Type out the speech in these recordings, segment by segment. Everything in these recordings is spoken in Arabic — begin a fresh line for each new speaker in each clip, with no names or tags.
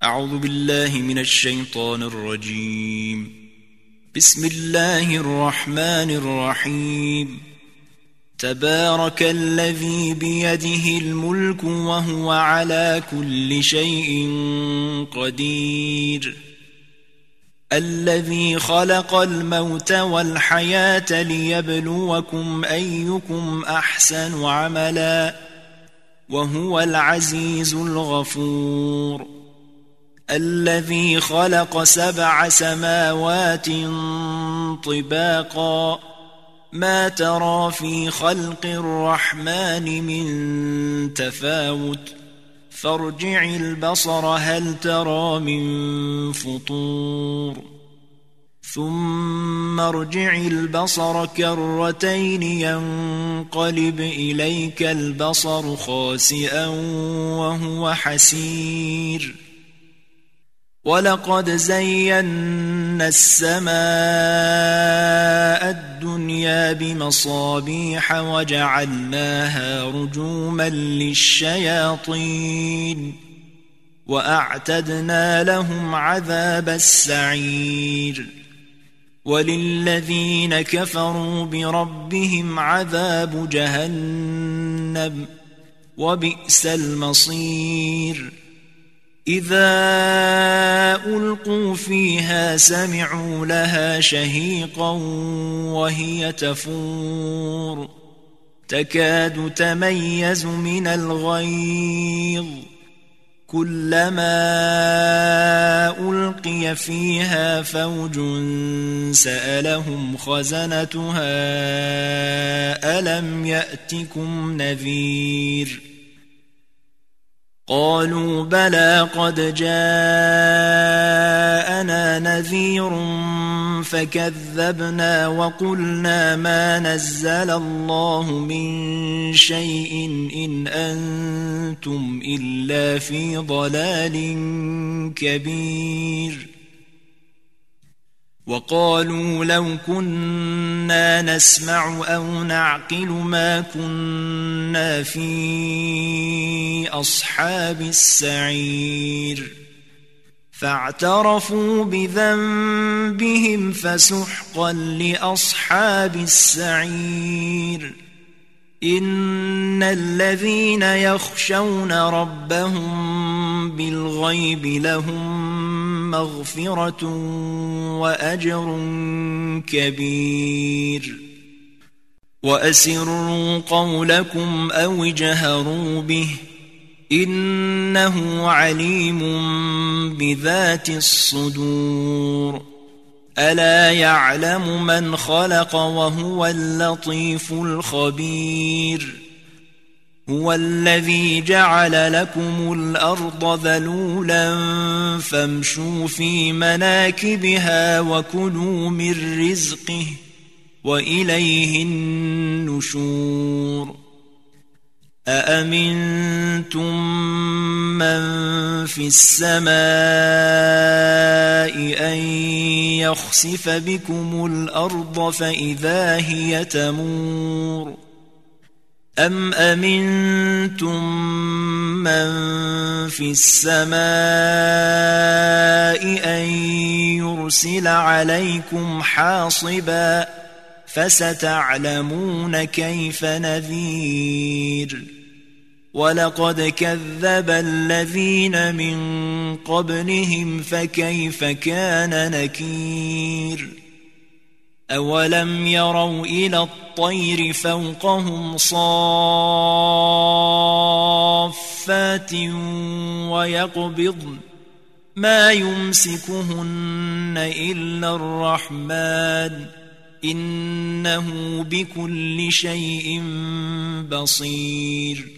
أعوذ بالله من الشيطان الرجيم. بسم الله الرحمن الرحيم. تبارك الذي بيده الملك وهو على كل شيء قدير. الذي خلق الموت والحياة ليبلوكم أيكم أحسن عملا وهو العزيز الغفور. الذي خلق 7 سماوات طباقا ما ترى في خلق الرحمن من تفاوت فارجع البصر هل ترى من فطور ثم ارجع البصر كرتين ينقلب إليك البصر خاسئا وهو حسير. ولقد زينا السماء الدنيا بمصابيح وجعلناها رجوما للشياطين وأعتدنا لهم عذاب السعير. وللذين كفروا بربهم عذاب جهنم وبئس المصير. إذا ألقوا فيها سمعوا لها شهيقا وهي تفور تكاد تميز من الغيظ كلما ألقي فيها فوج سألهم خزنتها ألم يأتكم نذير قالوا بلى قد جاءنا نذير فكذبنا وقلنا ما نزل الله من شيء إن أنتم إلا في ضلال كبير. وقالوا لو كنا نسمع أو نعقل ما كنا في أصحاب السعير. فاعترفوا بذنبهم فسحقا لأصحاب السعير. إن الذين يخشون ربهم بالغيب لهم مغفرة وأجر كبير. وأسروا قولكم أو اجهروا به إنه عليم بذات الصدور. ألا يعلم من خلق وهو اللطيف الخبير. هو الذي جعل لكم الأرض ذلولا فامشوا في مناكبها وكلوا من رزقه وإليه النشور. أأمنتم من في السماء أن يخسف بكم الأرض فإذا هي تمور أم أمنتم من في السماء أن يرسل عليكم حاصبا فستعلمون كيف نذير. ولقد كذب الذين من قبلهم فكيف كان نكير. أولم يروا إلى الطير فوقهم صافات ويقبضن ما يمسكهن إلا الرحمن إنه بكل شيء بصير.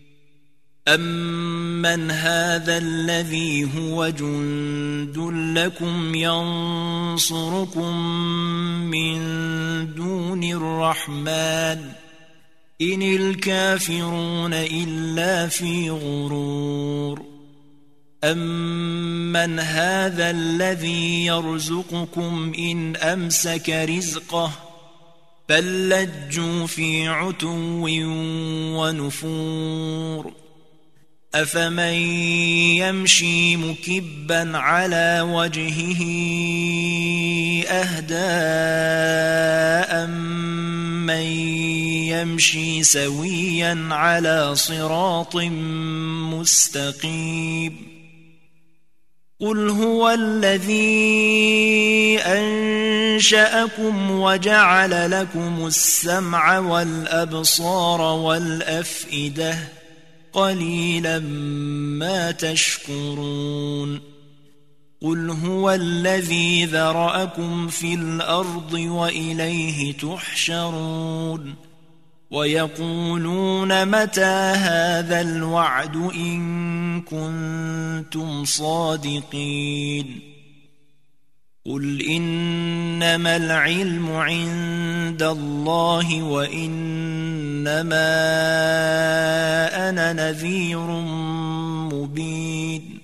أمن هذا الذي هو جند لكم ينصركم من دون الرحمن إن الكافرون إلا في غرور. أمن هذا الذي يرزقكم إن أمسك رزقه بل لجوا في عتو ونفور. أفمن يمشي مكبا على وجهه أهدى أمن يمشي سويا على صراط مستقيم قل هو الذي أنشأكم وجعل لكم السمع والأبصار والأفئدة قليلا ما تشكرون قل هو الذي ذرأكم في الأرض وإليه تحشرون ويقولون متى هذا الوعد إن كنتم صادقين قل إنما العلم عند الله وإنما أنا نذير مبين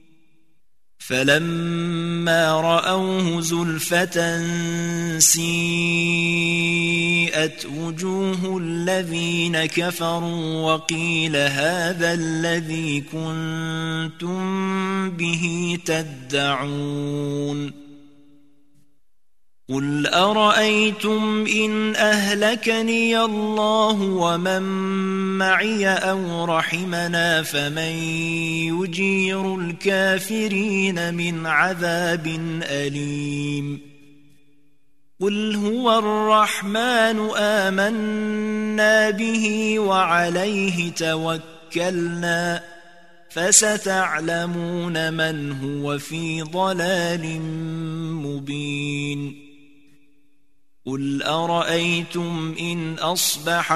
فلما رأوه زلفة سيئت وجوه الذين كفروا وقيل هذا الذي كنتم به تدعون قل أرأيتم إن أهلكني الله ومن معي أو رحمنا فمن يجير الكافرين من عذاب أليم قل هو الرحمن آمنا به وعليه توكلنا فستعلمون من هو في ضلال مبين قل أرأيتم إن أصبح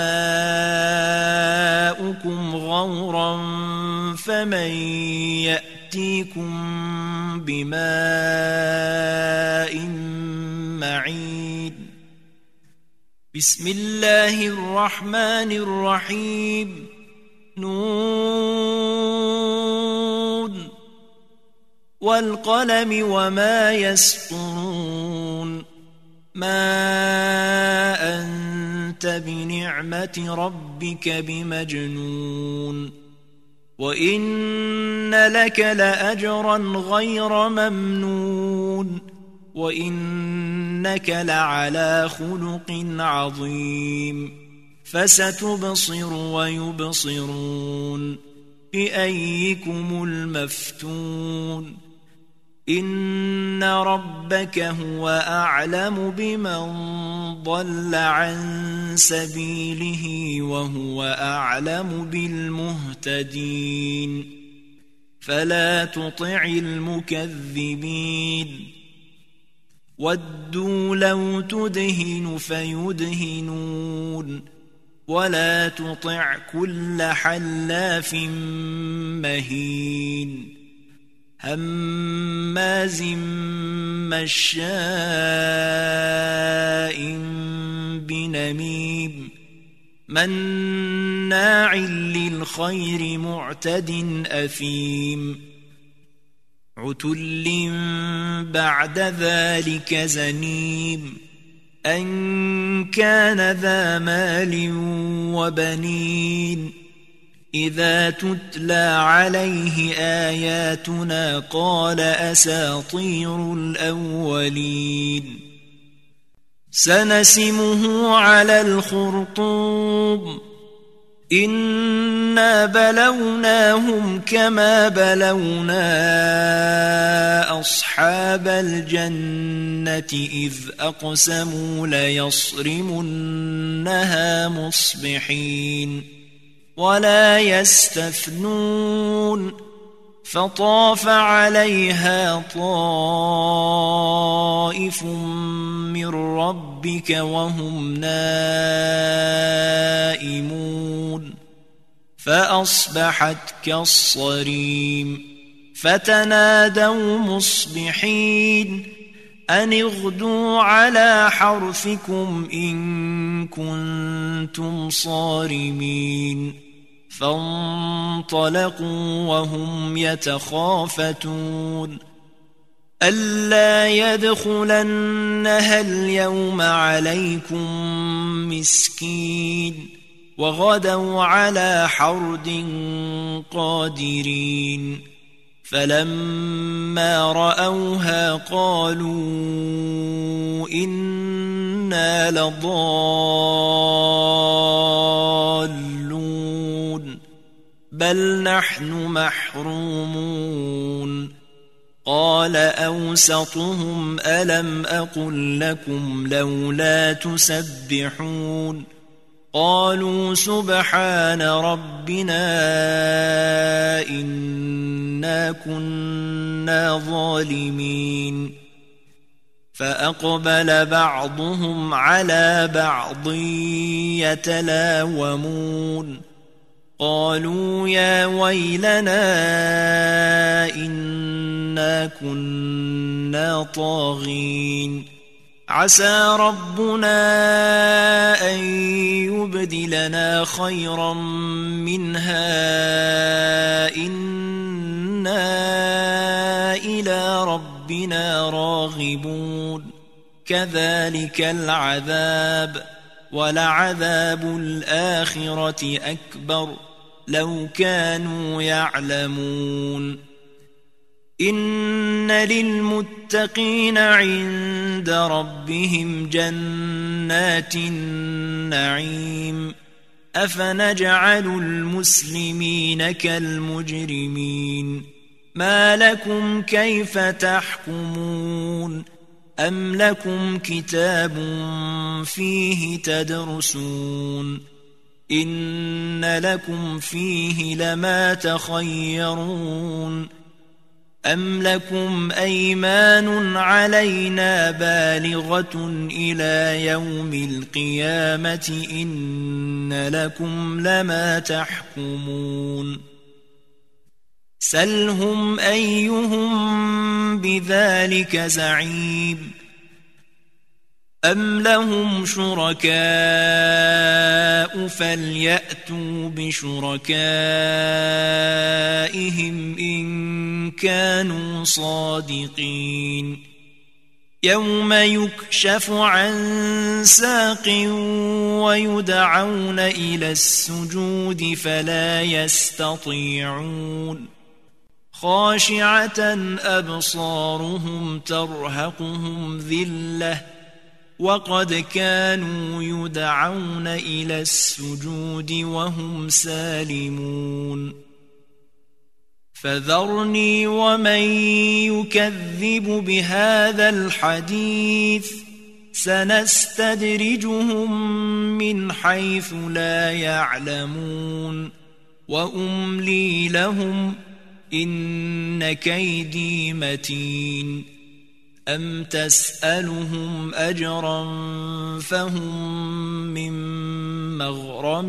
ماؤكم غورا فمن يأتيكم بماء معين بسم الله الرحمن الرحيم نون والقلم وما يسطرون ما أنت بنعمة ربك بمجنون وإن لك لأجرا غير ممنون وإنك لعلى خلق عظيم فستبصر ويبصرون بأيكم المفتون إن ربك هو أعلم بمن ضل عن سبيله وهو أعلم بالمهتدين فلا تطع المكذبين ودوا لو تدهن فيدهنون ولا تطع كل حلاف مهين هماز مشاء بنميم مناع للخير معتد أثيم عتل بعد ذلك زنيم أن كان ذا مال وبنين إذا تتلى عليه آياتنا قال أساطير الأولين سنسمه على الخرطوم إنا بلوناهم كما بلونا أصحاب الجنة إذ أقسموا ليصرمنها مصبحين ولا يستثنون فطاف عليها طائف من ربك وهم نائمون فأصبحت كالصريم فتنادوا مصبحين أن اغدوا على حرثكم إن كنتم صارمين فانطلقوا وهم يتخافتون ألا يدخلنها اليوم عليكم مسكين وغدوا على حرد قادرين فلما رأوها قالوا إنا لضالون بل نحن محرومون قال أوسطهم ألم أقل لكم لولا تسبحون قالوا سبحان ربنا إنا كنا ظالمين فأقبل بعضهم على بعض يتلاومون قالوا يا ويلنا إنا كنا طاغين عسى ربنا أن يبدلنا خيرا منها إنا إلى ربنا راغبون كذلك العذاب ولعذاب الآخرة أكبر لو كانوا يعلمون إن للمتقين عند ربهم جنات النعيم أفنجعل المسلمين كالمجرمين ما لكم كيف تحكمون أم لكم كتاب فيه تدرسون إن لكم فيه لما تخيرون أم لكم أيمان علينا بالغة إلى يوم القيامة إن لكم لما تحكمون سلهم أيهم بذلك زعيم أم لهم شركاء فليأتوا بشركائهم إن كانوا صادقين يوم يكشف عن ساق ويدعون إلى السجود فلا يستطيعون خاشعة أبصارهم ترهقهم ذلة وقد كانوا يدعون إلى السجود وهم سالمون فذرني ومن يكذب بهذا الحديث سنستدرجهم من حيث لا يعلمون وأملي لهم إن كيدي متين أم تسألهم أجرا فهم من مغرم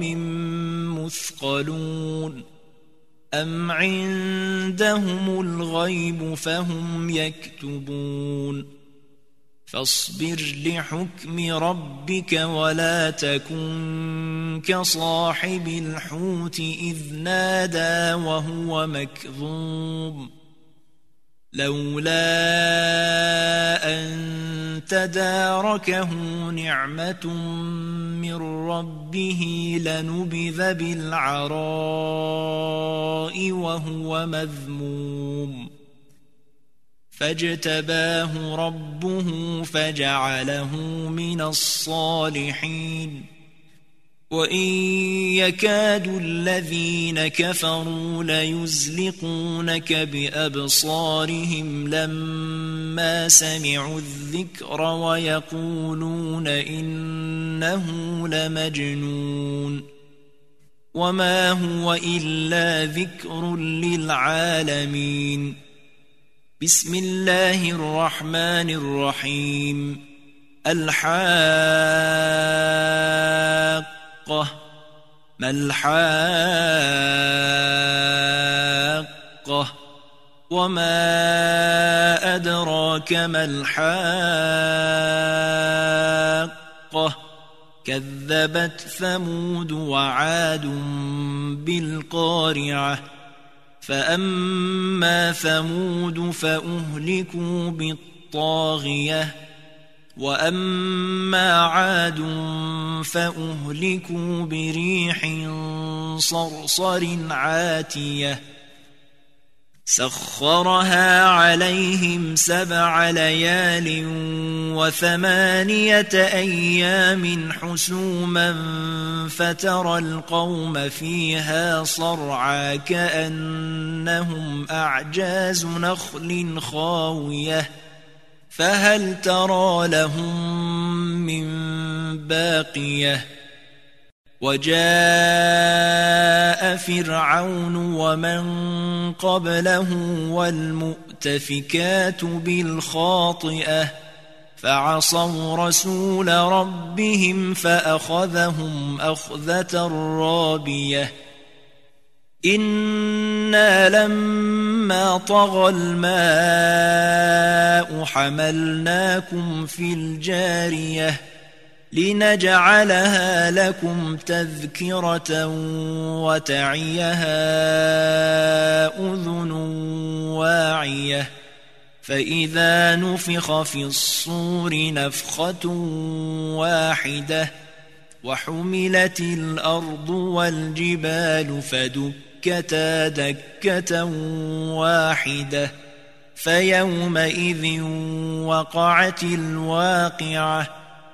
مثقلون أم عندهم الغيب فهم يكتبون فاصبر لحكم ربك ولا تكن كصاحب الحوت إذ نادى وهو مكظوم لولا أن تداركه نعمة من ربه لنبذ بالعراء وهو مذموم فاجتباه ربه فجعله من الصالحين وإن يكاد الذين كفروا ليزلقونك بأبصارهم لما سمعوا الذكر ويقولون إنه لمجنون وما هو إلا ذكر للعالمين بسم الله الرحمن الرحيم الحاقة ما الحاقة وما أدراك ما الحاقة كذبت ثمود وعاد بالقارعة فأما ثمود فأهلكوا بالطاغية وأما عاد فأهلكوا بريح صرصر عاتية سخرها عليهم 7 ليال و8 أيام حسوما فترى القوم فيها صرعى كأنهم أعجاز نخل خاوية فهل ترى لهم من باقية وجاء فرعون ومن قبله والمؤتفكات بالخاطئة فعصوا رسول ربهم فأخذهم أخذة رابية إنا لما طغى الماء حملناكم في الجارية لنجعلها لكم تذكرة وتعيها أذن واعية فإذا نفخ في الصور نفخة واحدة وحملت الأرض والجبال فدكتا دكة واحدة فيومئذ وقعت الواقعة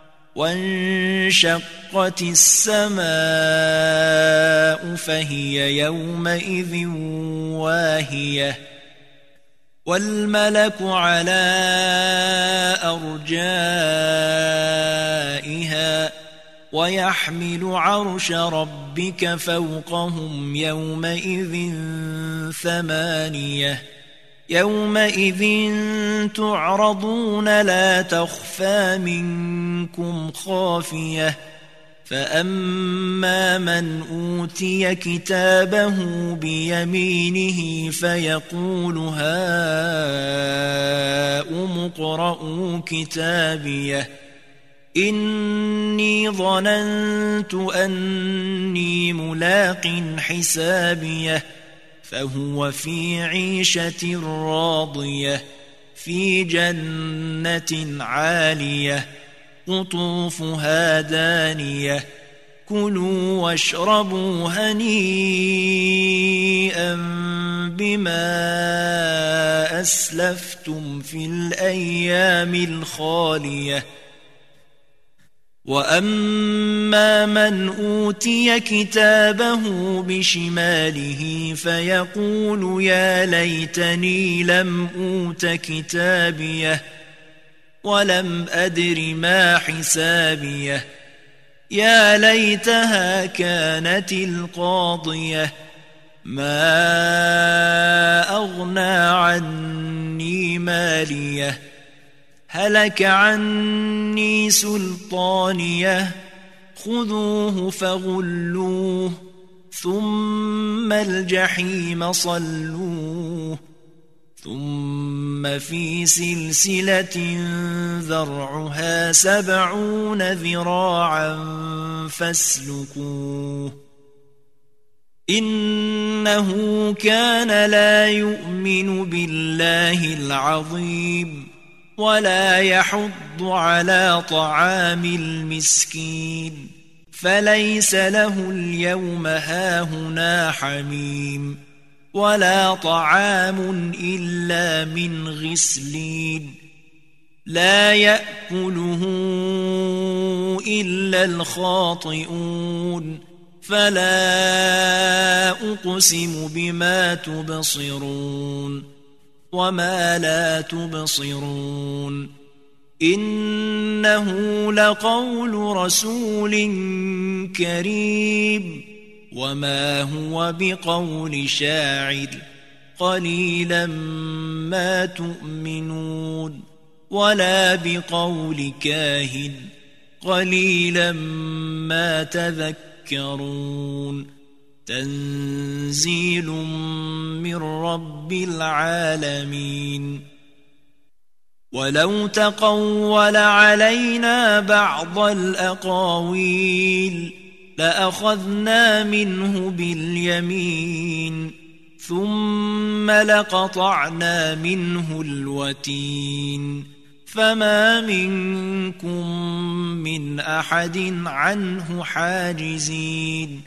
وانشقت السماء فهي يومئذ واهية والملك على أرجائها ويحمل عرش ربك فوقهم يومئذ 8 يومئذ تعرضون لا تخفى منكم خافية فأما من أوتي كتابه بيمينه فيقول هاؤم اقرءوا كتابيه إني ظننت أني ملاق حسابيه فهو في عيشة راضية في جنة عالية قطوفها دانية كلوا واشربوا هنيئا بما أسلفتم في الأيام الخالية وأما من أوتي كتابه بشماله فيقول يا ليتني لم أوت كتابيه ولم أدر ما حسابيه يا ليتها كانت القاضية ما أغنى عني ماليه هلك عني سلطانيه خذوه فغلوه ثم الجحيم صلوه ثم في سلسلة ذرعها 70 ذراعا فاسلكوه إنه كان لا يؤمن بالله العظيم ولا يحض على طعام المسكين فليس له اليوم هاهنا حميم ولا طعام إلا من غسلين لا يأكله إلا الخاطئون فلا أقسم بما تبصرون وما لا تبصرون إنه لقول رسول كريم وما هو بقول شاعر قليلا ما تؤمنون ولا بقول كاهن قليلا ما تذكرون تنزيل من رب العالمين ولو تقول علينا بعض الأقاويل لأخذنا منه باليمين ثم لقطعنا منه الوتين فما منكم من أحد عنه حاجزين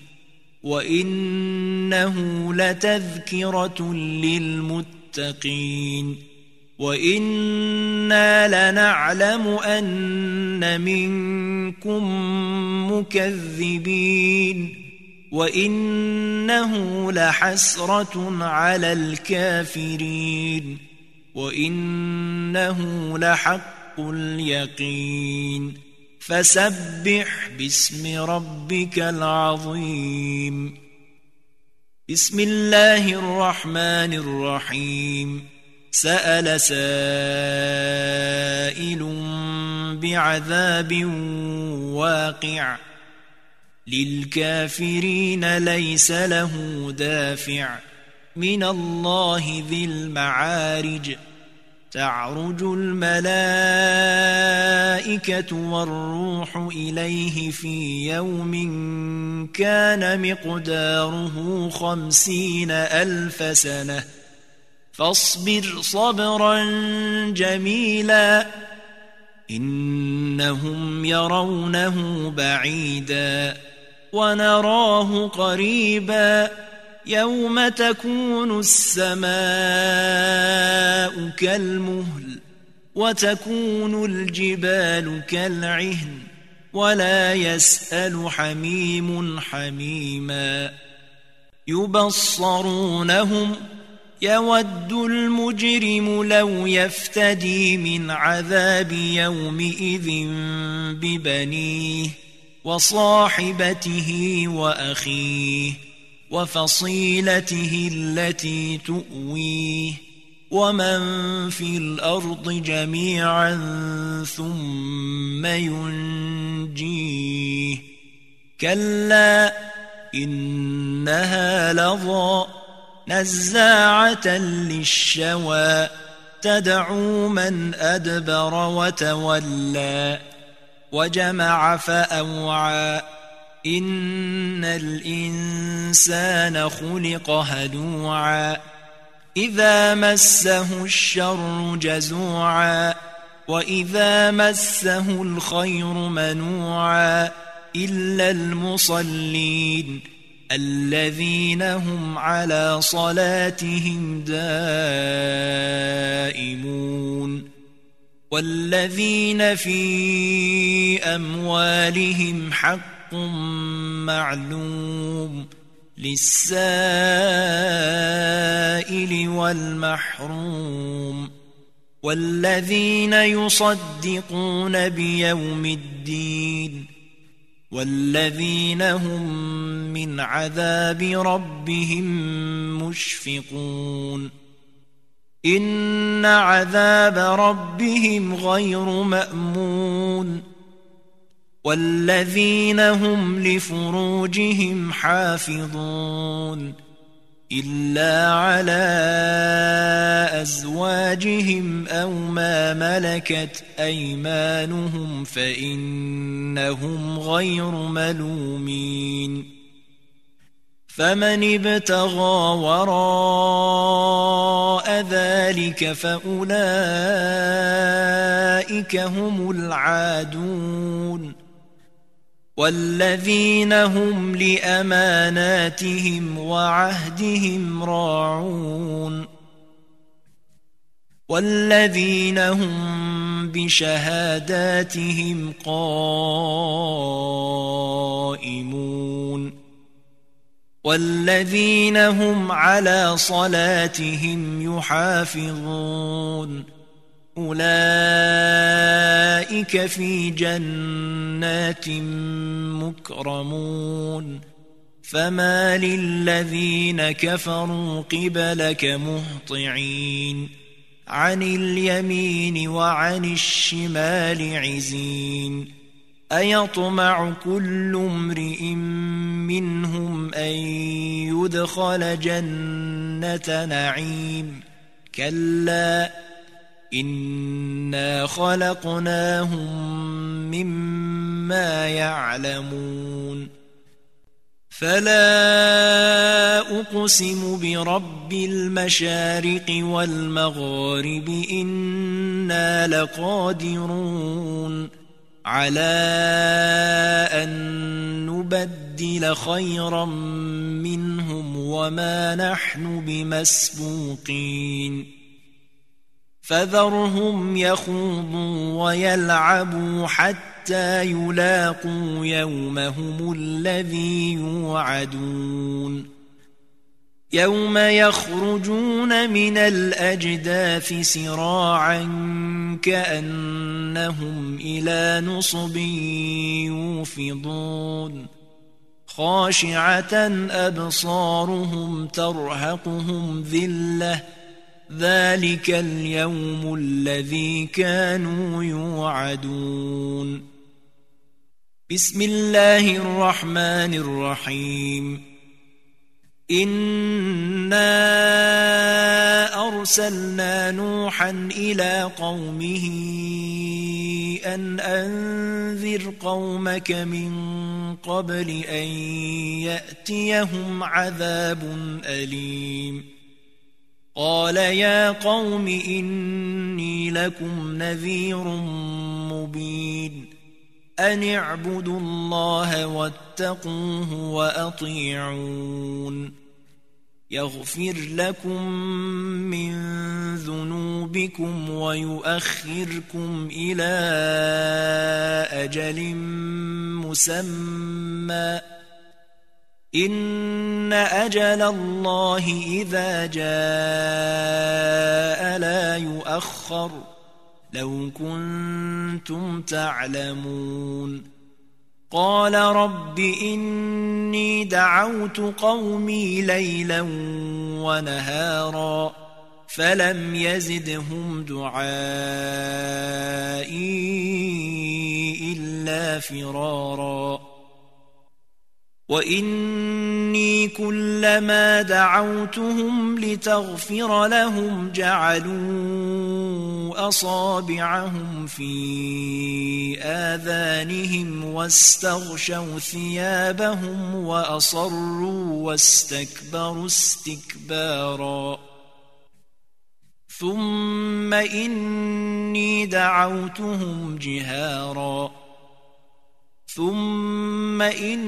وإنه لتذكرة للمتقين وإنا لنعلم أن منكم مكذبين وإنه لحسرة على الكافرين وإنه لحق اليقين فسبح باسم ربك العظيم بسم الله الرحمن الرحيم سأل سائل بعذاب واقع للكافرين ليس له دافع من الله ذي المعارج تعرج الملائكة والروح إليه في يوم كان مقداره 50,000 سنة فاصبر صبرا جميلا إنهم يرونه بعيدا ونراه قريبا يوم تكون السماء كالمهل وتكون الجبال كالعهن ولا يسأل حميم حميما يبصرونهم يود المجرم لو يفتدي من عذاب يومئذ ببنيه وصاحبته وأخيه وفصيلته التي تؤويه ومن في الأرض جميعا ثم ينجيه كلا إنها لظى نزاعة للشوى تدعو من أدبر وتولى وجمع فأوعى إن الإنسان خلق هلوعا إذا مسه الشر جزوعا وإذا مسه الخير منوعا إلا المصلين الذين هم على صلاتهم دائمون والذين في أموالهم حق معلوم للسائل والمحروم والذين يصدقون بيوم الدين والذين هم من عذاب ربهم مشفقون إن عذاب ربهم غير مأمون والذين هم لفروجهم حافظون إلا على أزواجهم أو ما ملكت أيمانهم فإنهم غير ملومين فمن ابتغى وراء ذلك فأولئك هم العادون والذين هم لأماناتهم وعهدهم راعون والذين هم بشهاداتهم قائمون والذين هم على صلاتهم يحافظون أولئك في جنات مكرمون فما للذين كفروا قبلك مهطعين عن اليمين وعن الشمال عزين أيطمع كل امرئ منهم أن يدخل جنة نعيم كلا إنا خلقناهم مما يعلمون فلا أقسم برب المشارق والمغارب إنا لقادرون على أن نبدل خيرا منهم وما نحن بمسبوقين فذرهم يخوضوا ويلعبوا حتى يلاقوا يومهم الذي يوعدون يوم يخرجون من الأجداث سراعا كأنهم إلى نصب يوفضون خاشعة أبصارهم ترهقهم ذلة ذلك اليوم الذي كانوا يوعدون بسم الله الرحمن الرحيم إنا أرسلنا نوحا إلى قومه أن أنذر قومك من قبل أن يأتيهم عذاب أليم قال يا قوم إني لكم نذير مبين أن اعبدوا الله واتقوه وأطيعون يغفر لكم من ذنوبكم ويؤخركم إلى أجل مسمى إن أجل الله إذا جاء لا يؤخر لو كنتم تعلمون قال رب إني دعوت قومي ليلا ونهارا فلم يزدهم دعائي إلا فرارا وإني كلما دعوتهم لتغفر لهم جعلوا أصابعهم في آذانهم واستغشوا ثيابهم وأصروا واستكبروا استكبارا ثم إني دعوتهم جهارا ثم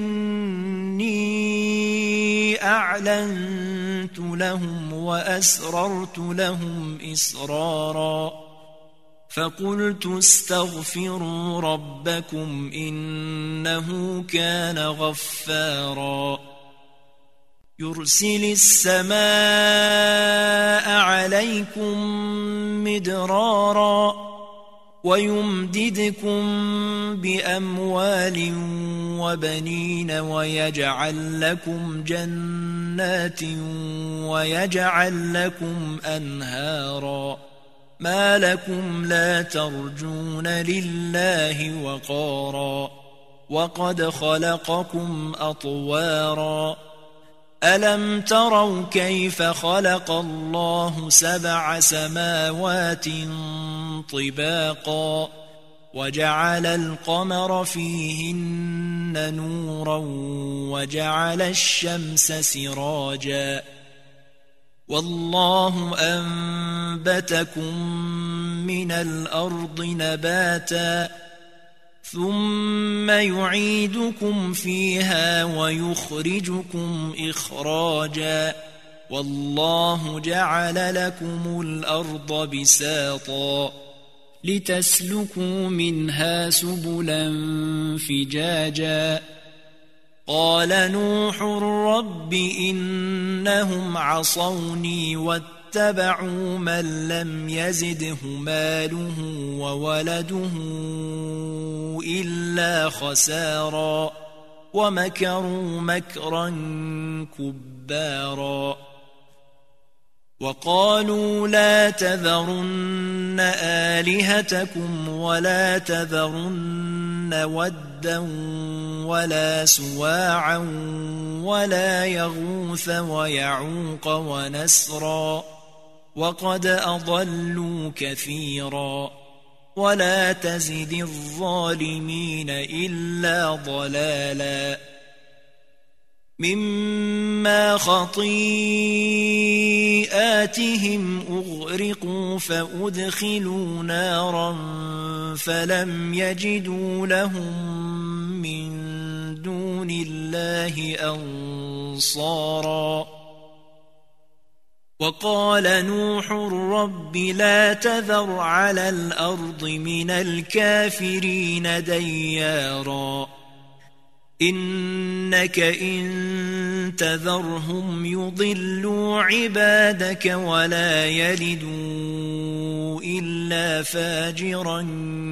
إني أعلنت لهم وأسررت لهم إسرارا فقلت استغفروا ربكم إنه كان غفارا يرسل السماء عليكم مدرارا ويمددكم بأموال وبنين ويجعل لكم جنات ويجعل لكم أنهارا ما لكم لا ترجون لله وقارا وقد خلقكم أطوارا ألم تروا كيف خلق الله 7 سماوات طباقا وجعل القمر فيهن نورا وجعل الشمس سراجا والله أنبتكم من الأرض نباتا ثم يعيدكم فيها ويخرجكم إخراجا والله جعل لكم الأرض بساطا لتسلكوا منها سبلا فجاجا قال نوح رب إنهم عصوني واتبعوا من لم يزده ماله وولده إلا خسارا ومكروا مكرا كبارا وقالوا لا تذرن آلهتكم ولا تذرن ودا ولا سواعا ولا يغوث ويعوق ونسرا وقد أضلوا كثيرا ولا تزد الظالمين إلا ضلالا مما خطيئاتهم أغرقوا فأدخلوا نارا فلم يجدوا لهم من دون الله أنصارا وقال نوح رب لا تذر على الأرض من الكافرين ديارا إنك إن تذرهم يضلوا عبادك ولا يلدوا إلا فاجرا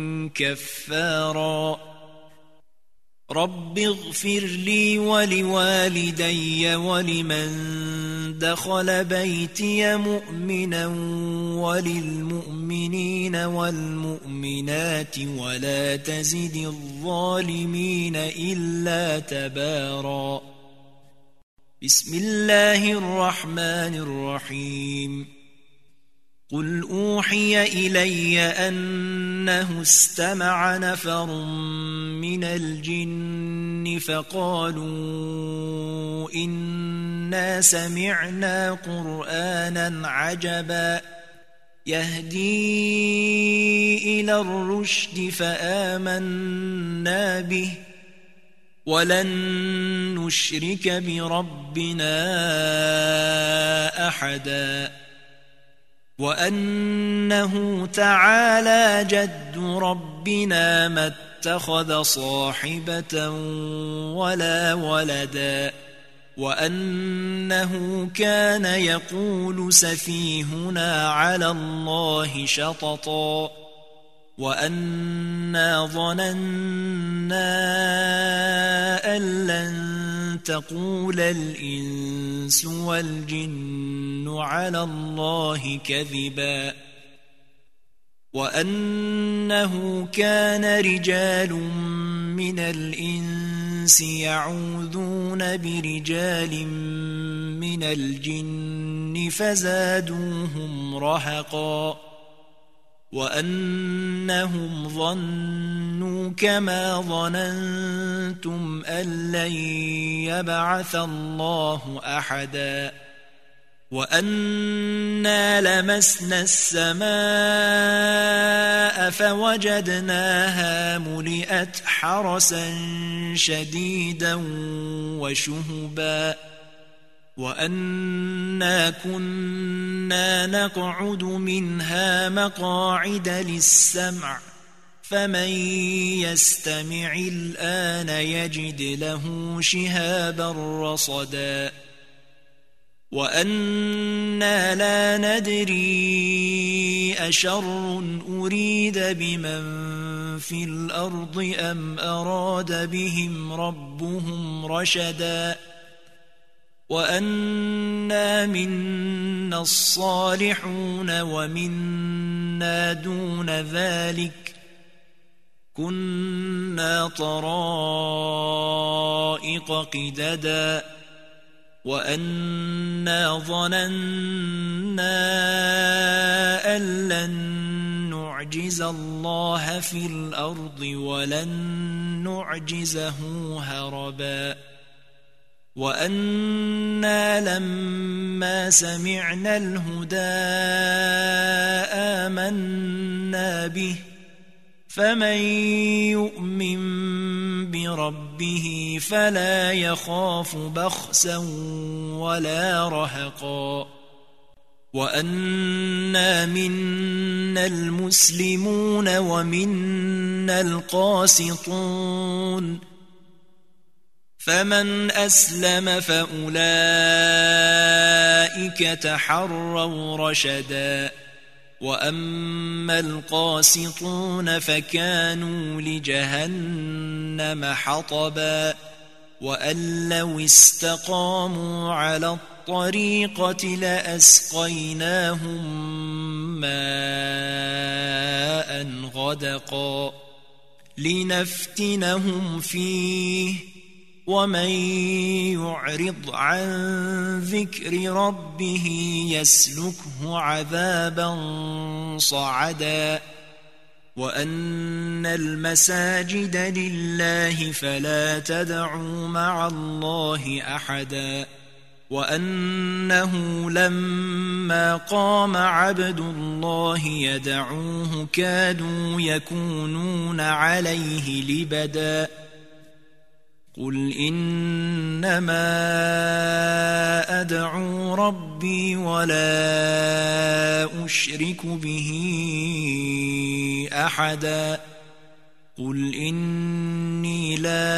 كفارا رب اغفر لي ولوالدي ولمن دخل بيتي مؤمنا وللمؤمنين والمؤمنات ولا تزد الظالمين إلا تبارا بسم الله الرحمن الرحيم قل أوحي إلي أنه استمع نفر من الجن فقالوا إنا سمعنا قرآنا عجبا يهدي إلى الرشد فآمنا به ولن نشرك بربنا أحدا وأنه تعالى جد ربنا ما اتخذ صاحبة ولا ولدا وأنه كان يقول سفيهنا على الله شططا وأنا ظننا أن لن تقول الإنس والجن على الله كذبا وأنه كان رجال من الإنس يعوذون برجال من الجن فزادوهم رهقا وأنهم ظنوا كما ظننتم أن لن يبعث الله أحدا وأنا لمسنا السماء فوجدناها ملئت حرسا شديدا وشهبا وأنا كنا نقعد منها مقاعد للسمع فمن يستمع الآن يجد له شهابا رصدا وأنا لا ندري أشر أريد بمن في الأرض أم أراد بهم ربهم رشدا وأنا منا الصالحون ومنا دون ذلك كنا طرائق قددا وأنا ظننا أن لن نعجز الله في الأرض ولن نعجزه هربا وأنا لما سمعنا الهدى آمنا به فمن يؤمن بربه فلا يخاف بخسا ولا رهقا وأنا منا المسلمون ومنا القاسطون فمن أسلم فأولئك تحروا رشدا وأما القاسطون فكانوا لجهنم حطبا وأن لو استقاموا على الطريقة لأسقيناهم ماء غدقا لنفتنهم فيه ومن يعرض عن ذكر ربه يسلكه عذابا صعدا وأن المساجد لله فلا تدعوا مع الله أحدا وأنه لما قام عبد الله يدعوه كادوا يكونون عليه لبدا قل إنما أدعو ربي ولا أشرك به أحدا قل إني لا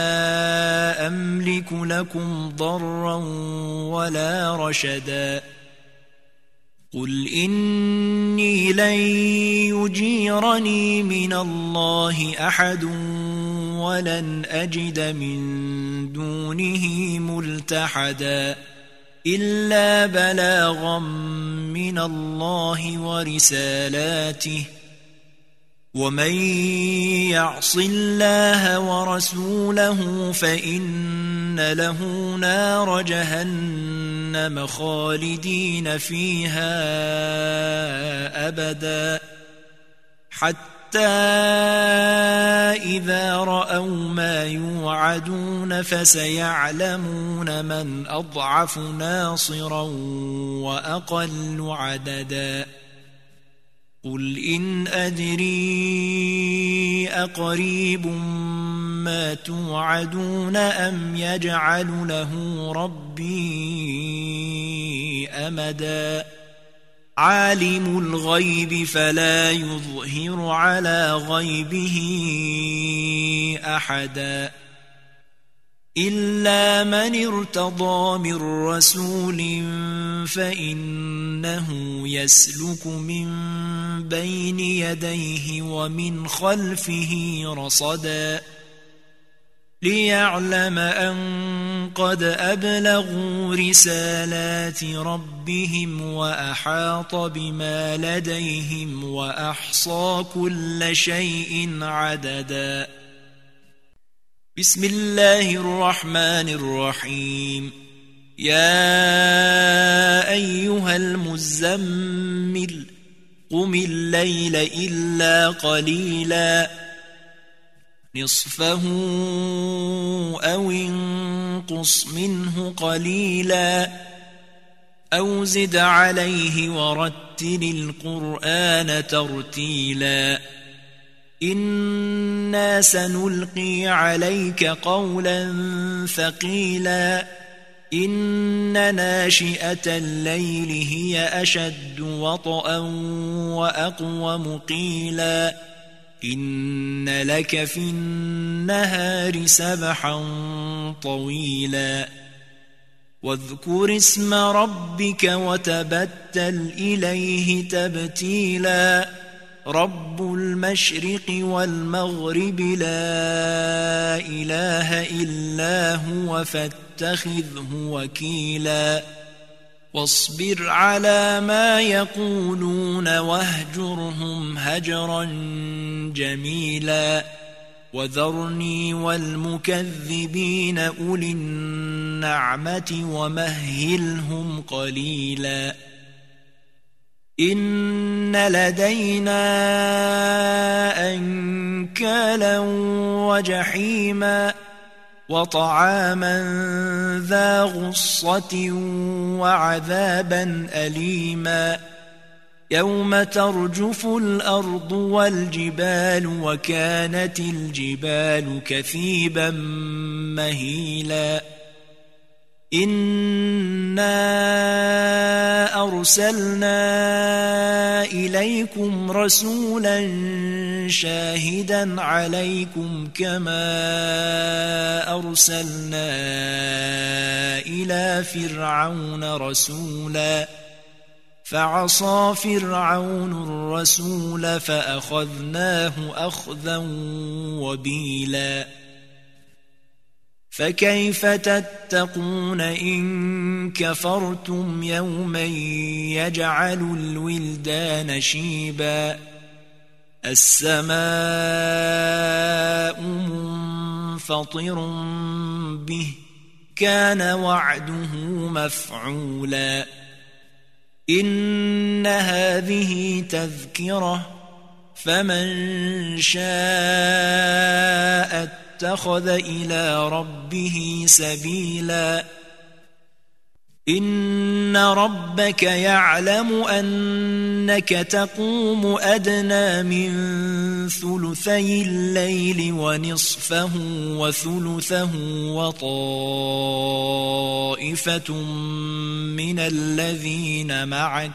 أملك لكم ضرا ولا رشدا قل إني لن يجيرني من الله أحد ولن أجد من دونه ملتحدا إلا بلاغا من الله ورسالاته ومن يعص الله ورسوله فإن له نار جهنم خالدين فيها أبدا حتى إذا رأوا ما يوعدون فسيعلمون من أضعف ناصرا وأقل عددا قل إن أدري أقريب ما توعدون أم يجعل له ربي أمدا عالم الغيب فلا يظهر على غيبه أحدا إلا من ارتضى من رسول فإنه يسلك من بين يديه ومن خلفه رصدا ليعلم أن قد أبلغوا رسالات ربهم وأحاط بما لديهم وأحصى كل شيء عددا بسم الله الرحمن الرحيم يا أيها المزمل قم الليل إلا قليلا نصفه أو انقص منه قليلا أو زد عليه ورتل القرآن ترتيلا إنا سنلقي عليك قولا ثقيلا إن ناشئة الليل هي أشد وطئا وأقوم قيلا إن لك في النهار سبحا طويلا واذكر اسم ربك وتبتل إليه تبتيلا رب المشرق والمغرب لا إله إلا هو فاتخذه وكيلا واصبر على ما يقولون واهجرهم هجرا جميلا وذرني والمكذبين أولي النعمة ومهلهم قليلا إن لدينا أنكالا وجحيما وطعاما ذا غصة وعذابا أليما يوم ترجف الأرض والجبال وكانت الجبال كثيبا مهيلا إنا أرسلنا إليكم رسولا شاهدا عليكم كما أرسلنا إلى فرعون رسولا فعصى فرعون الرسول فأخذناه أخذا وبيلا فكيف تتقون إن كفرتم يوما يجعل الولدان شيبا السماء منفطر به كان وعده مفعولا إن هذه تذكرة فمن شاء اتخذ إلى ربه سبيلا إن ربك يعلم أنك تقوم أدنى من ثلثي الليل ونصفه وثلثه وطائفة من الذين معك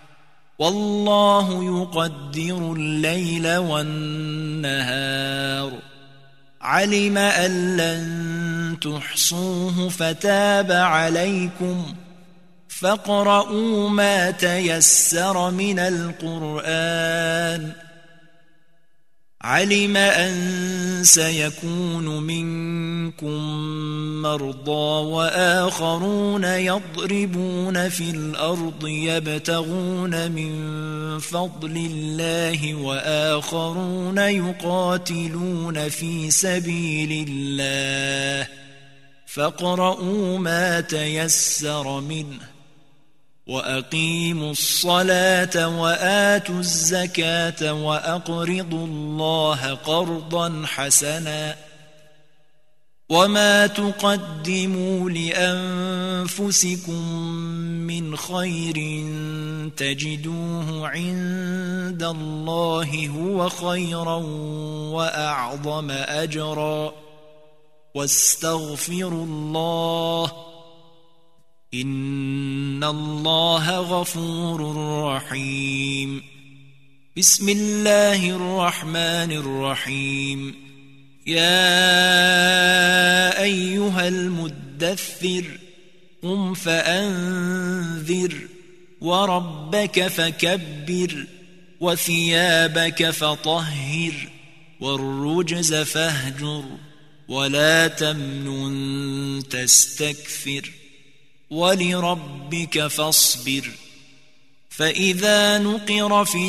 والله يقدر الليل والنهار علم أن لن تحصوه فتاب عليكم فاقرؤوا ما تيسر من القرآن علم أن سيكون منكم مرضى وآخرون يضربون في الأرض يبتغون من فضل الله وآخرون يقاتلون في سبيل الله فاقرؤوا ما تيسر منه وأقيموا الصلاة وآتوا الزكاة وأقرضوا الله قرضا حسنا وما تقدموا لأنفسكم من خير تجدوه عند الله هو خيرا وأعظم أجرا واستغفروا الله إن الله غفور رحيم بسم الله الرحمن الرحيم يا أيها المدثر قم فأنذر وربك فكبر وثيابك فطهر والرجز فاهجر ولا تمنن تستكثر ولربك فاصبر فإذا نقر في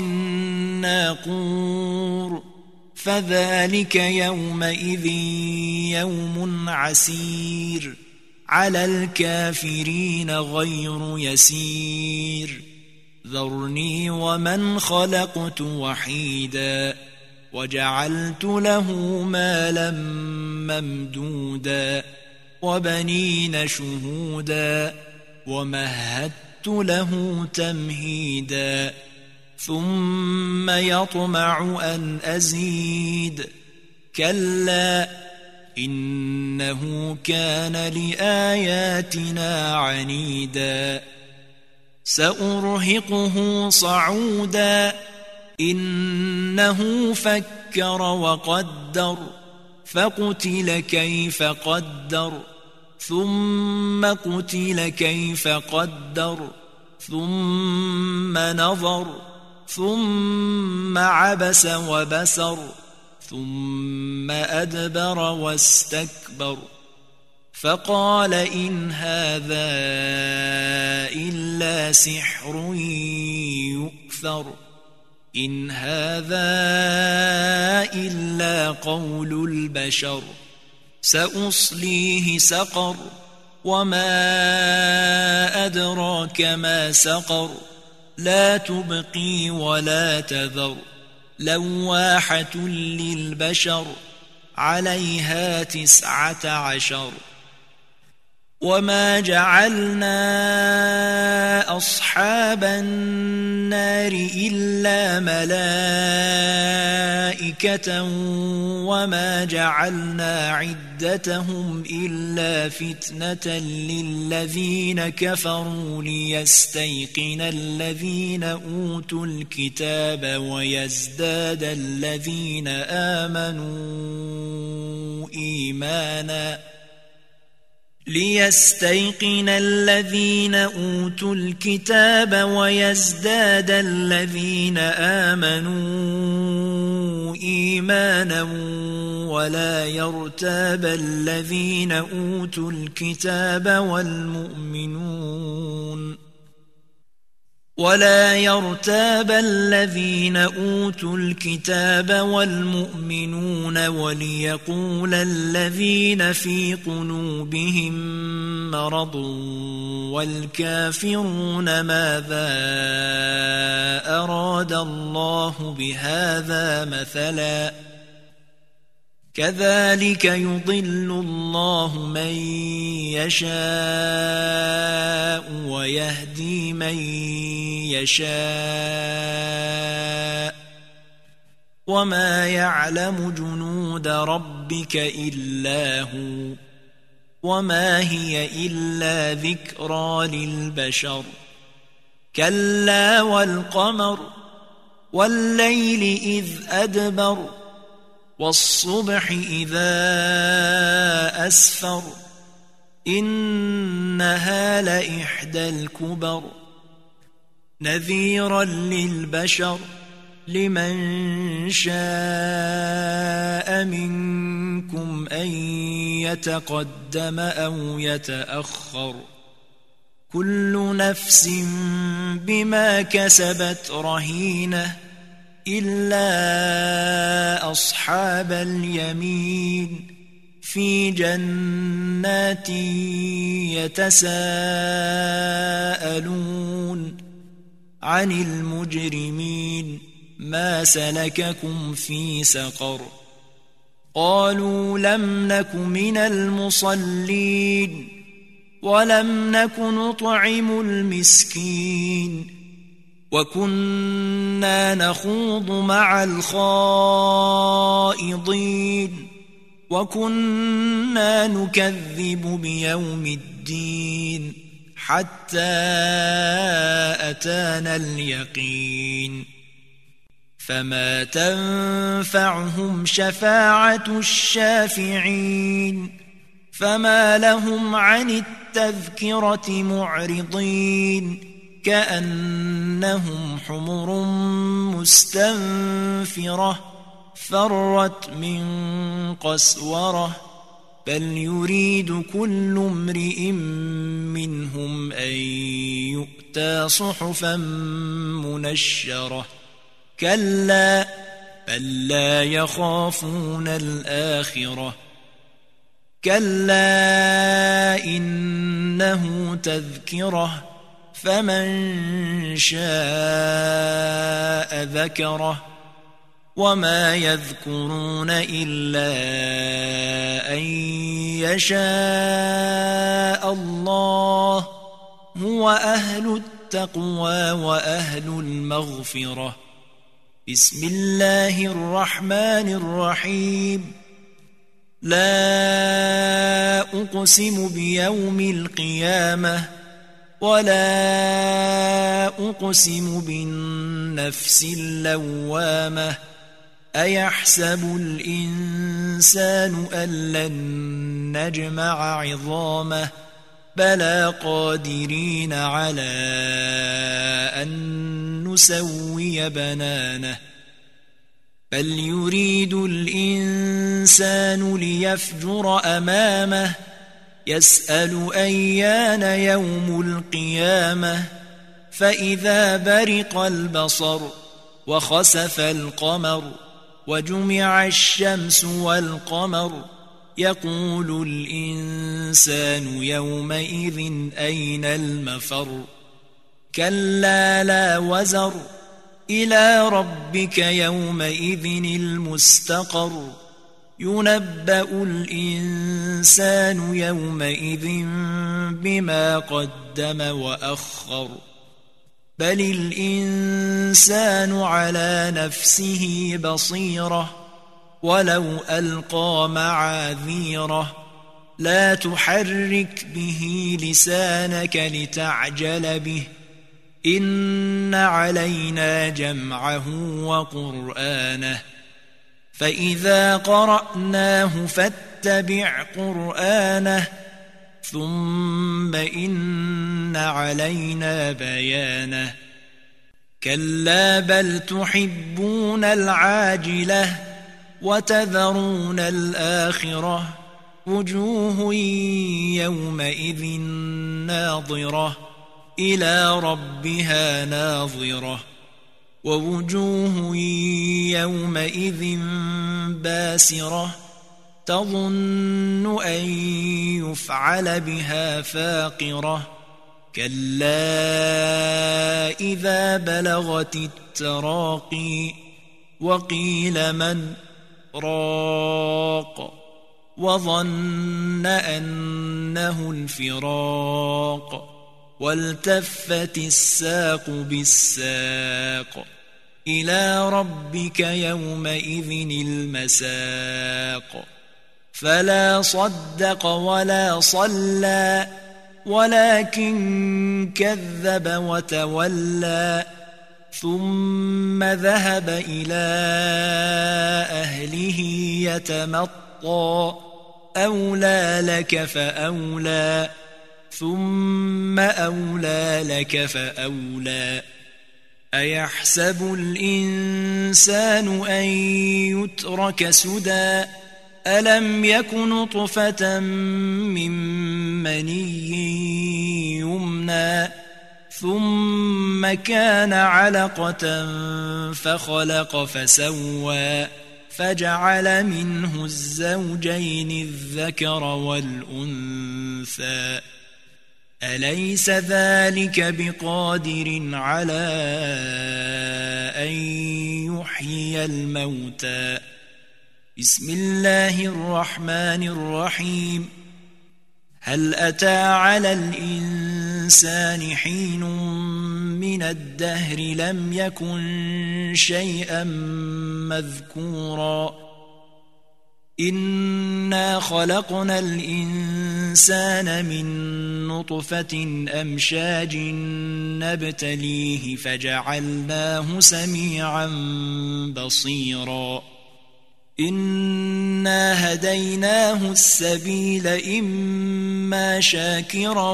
الناقور فذلك يومئذ يوم عسير على الكافرين غير يسير ذرني ومن خلقت وحيدا وجعلت له مالا ممدودا وبنين شهودا ومهدت له تمهيدا ثم يطمع أن أزيد كلا إنه كان لآياتنا عنيدا سأرهقه صعودا إنه فكر وقدر فقتل كيف قدر ثم قتل كيف قدر ثم نظر ثم عبس وبسر ثم أدبر واستكبر فقال إن هذا إلا سحر يؤثر إن هذا إلا قول البشر سأصليه سقر وما أدراك ما سقر لا تبقي ولا تذر لواحة للبشر عليها 19 وما جعلنا أصحاب النار إلا ملائكة وما جعلنا عدتهم إلا فتنة للذين كفروا ليستيقن الذين أوتوا الكتاب ويزداد الذين آمنوا إيمانا ليستيقن الذين أوتوا الكتاب ويزداد الذين آمنوا إيمانا ولا يرتاب الذين أوتوا الكتاب والمؤمنون ولا يرتاب الذين أوتوا الكتاب والمؤمنون وليقول الذين في قلوبهم مرض والكافرون ماذا أراد الله بهذا مثلا كذلك يضل الله من يشاء ويهدي من يشاء وما يعلم جنود ربك إلا هو وما هي إلا ذكرى للبشر كلا والقمر والليل إذ أدبر والصبح إذا أسفر إنها لإحدى الكبر نذيرا للبشر لمن شاء منكم أن يتقدم أو يتأخر كل نفس بما كسبت رهينة إلا أصحاب اليمين في جنات يتساءلون عن المجرمين ما سلككم في سقر قالوا لم نك من المصلين ولم نك نطعم المسكين وكنا نخوض مع الخائضين وكنا نكذب بيوم الدين حتى أتانا اليقين فما تنفعهم شفاعة الشافعين فما لهم عن التذكرة معرضين كأنهم حمر مستنفرة فرت من قسورة بل يريد كل امرئ منهم أن يؤتى صحفا منشرة كلا بل لا يخافون الآخرة كلا إنه تذكرة فمن شاء ذكره وما يذكرون إلا أن يشاء الله هو أهل التقوى وأهل المغفرة بسم الله الرحمن الرحيم لا أقسم بيوم القيامة ولا أقسم بالنفس اللوامة أيحسب الإنسان أن لن نجمع عظامه بلى قادرين على أن نسوي بنانه بل يريد الإنسان ليفجر أمامه يسأل أيان يوم القيامة فإذا برق البصر وخسف القمر وجمع الشمس والقمر يقول الإنسان يومئذ أين المفر كلا لا وزر إلى ربك يومئذ المستقر ينبأ الإنسان يومئذ بما قدم وأخر بل الإنسان على نفسه بصيرة ولو ألقى معاذيره لا تحرك به لسانك لتعجل به إن علينا جمعه وقرآنه فإذا قرأناه فاتبع قرآنه ثم إن علينا بيانه كلا بل تحبون العاجلة وتذرون الآخرة وجوه يومئذ ناضرة إلى ربها ناظرة ووجوه يومئذ باسرة تظن أن يفعل بها فاقرة كلا إذا بلغت التراقي وقيل من راق وظن أنه الفراق والتفت الساق بالساق إلى ربك يومئذ المساق فلا صدق ولا صلى ولكن كذب وتولى ثم ذهب إلى أهله يتمطى أولى لك فأولى ثم أولى لك فأولى أيحسب الإنسان أن يترك سدى ألم يك نطفة من مني يمنى ثم كان علقة فخلق فسوى فجعل منه الزوجين الذكر والأنثى أليس ذلك بقادر على أن يحيي الموتى بسم الله الرحمن الرحيم هل أتى على الإنسان حين من الدهر لم يكن شيئا مذكورا إنا خلقنا الإنسان من نطفة أمشاج نبتليه فجعلناه سميعا بصيرا إنا هديناه السبيل إما شاكرا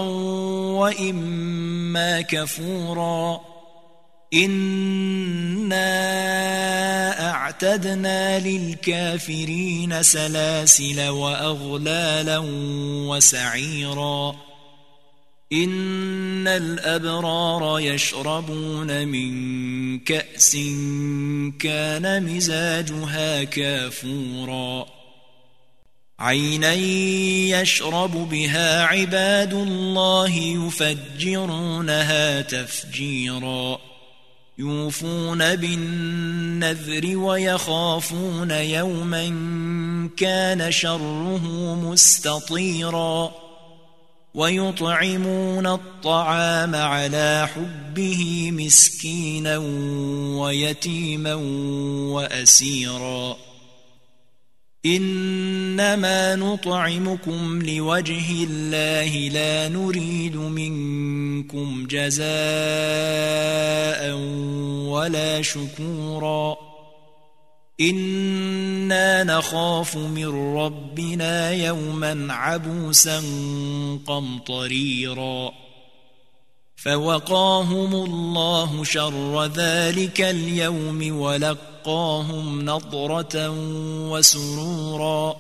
وإما كفورا إنا أعتدنا للكافرين سلاسل وأغلالا وسعيرا إن الأبرار يشربون من كأس كان مزاجها كافورا عينا يشرب بها عباد الله يفجرونها تفجيرا يوفون بالنذر ويخافون يوما كان شره مستطيرا ويطعمون الطعام على حبه مسكينا ويتيما وأسيرا إنما نطعمكم لوجه الله لا نريد منكم جزاء ولا شكورا إنا نخاف من ربنا يوما عبوسا قمطريرا فوقاهم الله شر ذلك اليوم ولقاهم نضرة وسرورا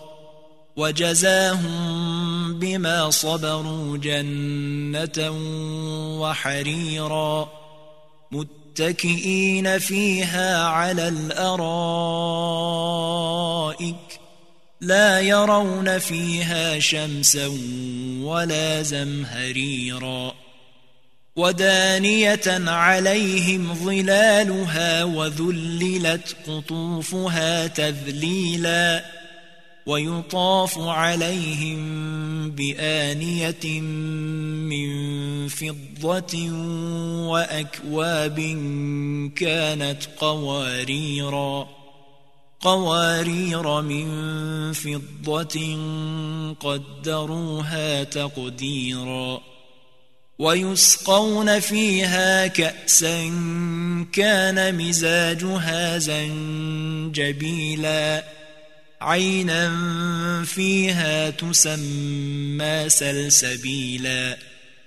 وجزاهم بما صبروا جنة وحريرا متكئين فيها على الأرائك لا يرون فيها شمسا ولا زمهريرا ودانية عليهم ظلالها وذللت قطوفها تذليلا ويطاف عليهم بآنية من فضة وأكواب كانت قوارير من فضة قدروها تقديرا ويسقون فيها كأسا كان مزاجها زنجبيلا عينا فيها تسمى سلسبيلا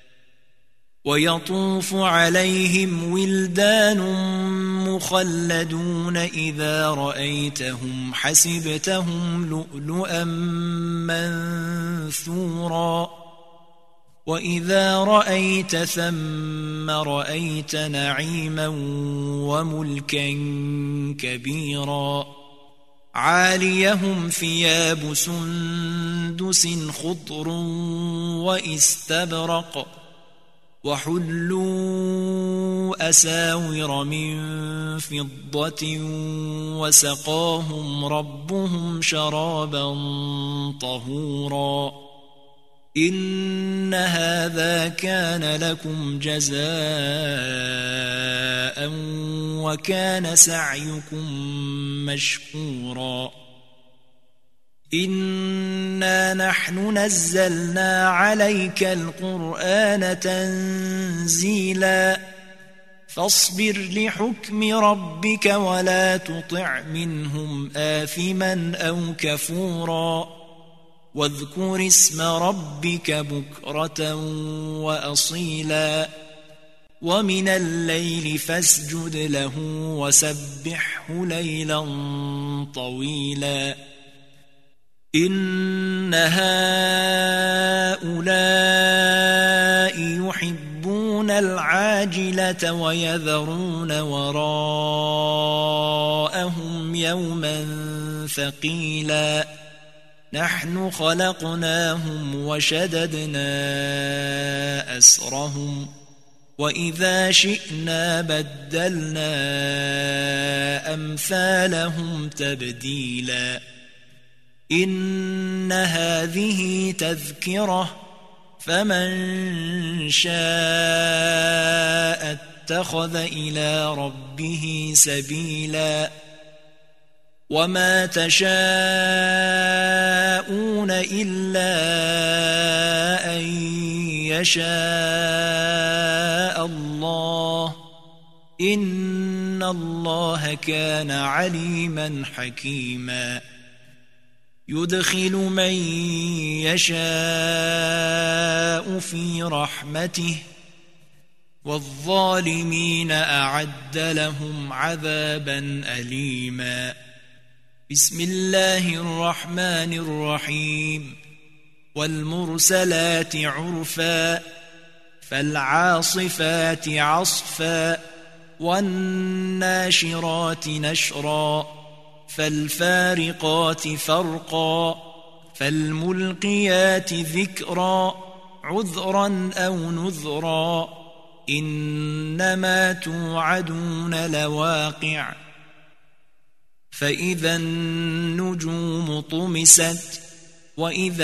ويطوف عليهم ولدان مخلدون إذا رأيتهم حسبتهم لؤلؤا منثورا وإذا رأيت ثم رأيت نعيما وملكا كبيرا عاليهم ثياب سندس خضر واستبرق وحلوا أساور من فضة وسقاهم ربهم شرابا طهورا إن هذا كان لكم جزاء وكان سعيكم مشكورا إنا نحن نزلنا عليك القرآن تنزيلا فاصبر لحكم ربك ولا تطع منهم آثما أو كفورا واذكر اسم ربك بكرة وأصيلا ومن الليل فاسجد له وسبحه ليلا طويلا إن هؤلاء يحبون العاجلة ويذرون وراءهم يوما ثقيلا نحن خلقناهم وشددنا أسرهم وإذا شئنا بدلنا أمثالهم تبديلا إن هذه تذكرة فمن شاء اتخذ إلى ربه سبيلا وما تشاءون إلا أن يشاء الله إن الله كان عليما حكيما يدخل من يشاء في رحمته والظالمين أعد لهم عذابا أليما بسم الله الرحمن الرحيم والمرسلات عرفا فالعاصفات عصفا والناشرات نشرا فالفارقات فرقا فالملقيات ذكرا عذرا أو نذرا إنما توعدون لواقع فإذا النجوم طمست وإذا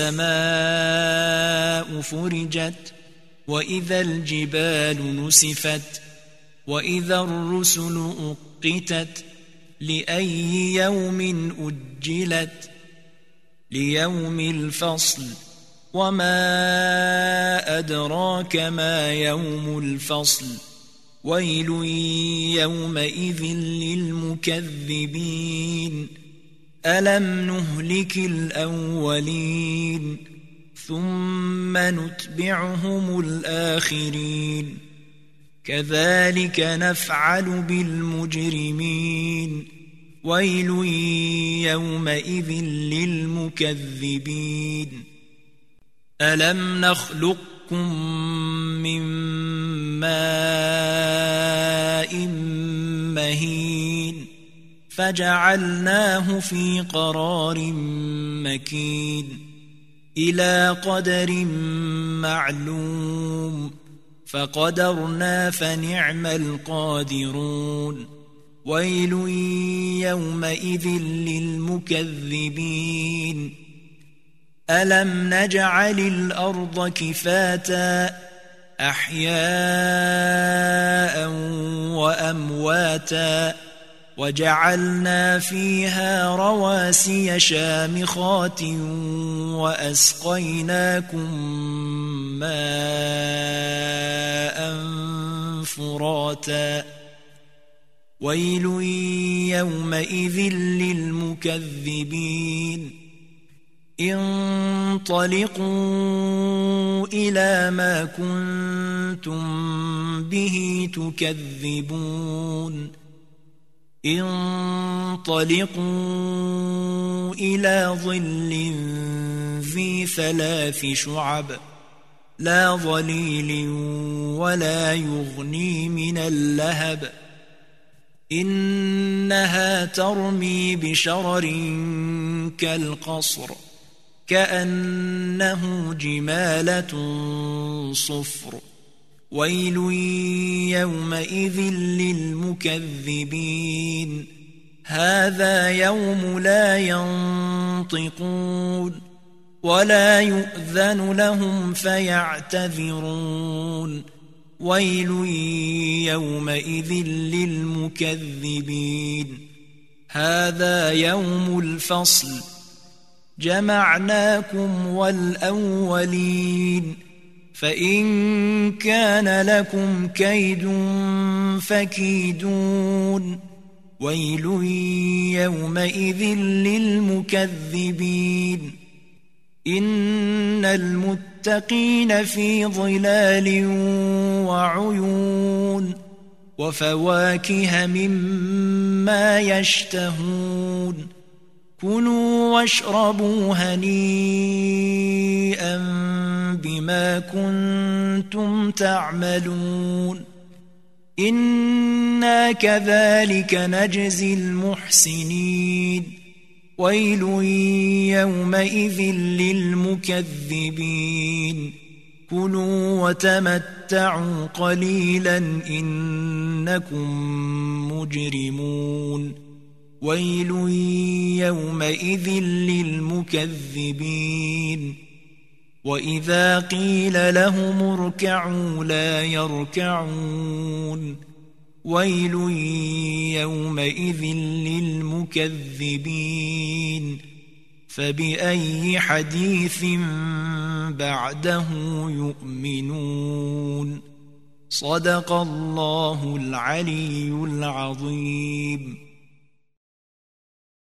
السماء فرجت وإذا الجبال نسفت وإذا الرسل أقتت لأي يوم أجلت ليوم الفصل وما أدراك ما يوم الفصل ويل يومئذ للمكذبين ألم نهلك الأولين ثم نتبعهم الآخرين كذلك نفعل بالمجرمين ويل يومئذ للمكذبين ألم نخلقكم من ماء مهين فجعلناه في قرار مكين إلى قدر معلوم فقدرنا فنعم القادرون ويل يومئذ للمكذبين ألم نجعل الأرض كفاتا أحياء وأمواتا وجعلنا فيها رواسي شامخات وأسقيناكم ماء فراتا ويل يومئذ للمكذبين انطلقوا إلى ما كنتم به تكذبون انطلقوا إلى ظل ذي 3 شعب لا ظليل ولا يغني من اللهب إنها ترمي بشرر كالقصر كأنه جمالة صفر ويل يومئذ للمكذبين هذا يوم لا ينطقون ولا يؤذن لهم فيعتذرون ويل يومئذ للمكذبين هذا يوم الفصل جمعناكم والأولين فإن كان لكم كيد فكيدون ويل يومئذ للمكذبين إن المتقين في ظلال وعيون وفواكه مما يشتهون كلوا واشربوا هنيئا بما كنتم تعملون إنا كذلك نجزي المحسنين ويل يومئذ للمكذبين كلوا وتمتعوا قليلا إنكم مجرمون ويل يومئذ للمكذبين وإذا قيل لهم اركعوا لا يركعون ويل يومئذ للمكذبين فبأي حديث بعده يؤمنون صدق الله العلي العظيم.